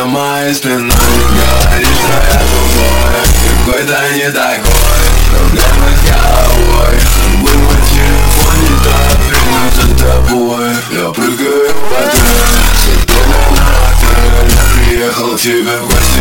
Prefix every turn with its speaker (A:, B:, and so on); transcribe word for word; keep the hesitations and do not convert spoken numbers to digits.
A: за моей спиной. Говоришь, что я тупой, какой-то не такой. Проблемы с головой, был в телефоне, так время за тобой. Я прыгаю в отель, теперь на отель. Я приехал к тебе в гости.